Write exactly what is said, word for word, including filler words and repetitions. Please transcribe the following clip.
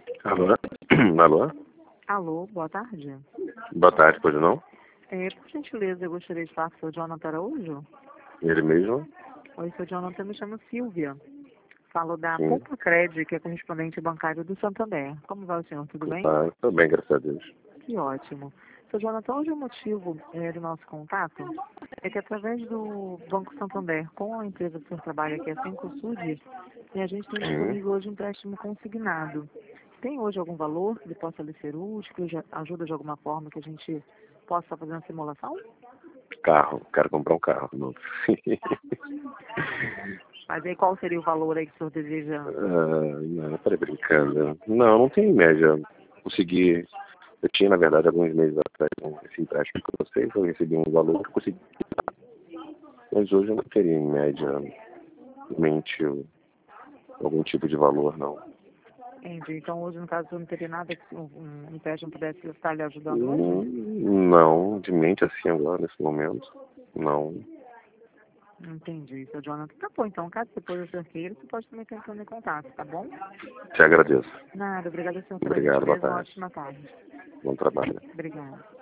Alô? Alô? Alô, boa tarde. Boa tarde, pois não? É, por gentileza, eu gostaria de falar com o seu Jonathan Araújo. Ele mesmo? Oi, seu Jonathan, me chamo Silvia. Falo da Sim. Poupa Cred, que é correspondente bancário do Santander. Como vai o senhor? Tudo bem? Ah, tô bem, graças a Deus. Que ótimo. Seu Jonathan, hoje o motivo é, do nosso contato é que através do Banco Santander, com a empresa que o senhor trabalha, que é a Cencosud, a gente tem Sim. disponível hoje um empréstimo consignado. Tem hoje algum valor que possa lhe ser útil, que já ajuda de alguma forma que a gente possa fazer uma simulação? Carro, quero comprar um carro novo. Mas aí qual seria o valor aí que o senhor deseja? Ah, não, peraí, brincando. Não, não tem média. Consegui. Eu tinha, na verdade, alguns meses atrás um- esse empréstimo com vocês, eu recebi um valor que eu consegui. Mas hoje eu não teria em média mente algum tipo de valor, não. Entendi. Então hoje, no caso, o senhor não teria nada que um, um empréstimo pudesse estar lhe ajudando hoje? Hum, Não, de mente assim agora, nesse momento. Não. Entendi, seu Jonathan. Tá bom, então, caso depois o senhor queira, você pode também estar entrando em contato, tá bom? Te agradeço. Nada, obrigada, senhor, pela Obrigado, boa gentileza. Uma tarde. ótima tarde. Bom trabalho. Obrigada.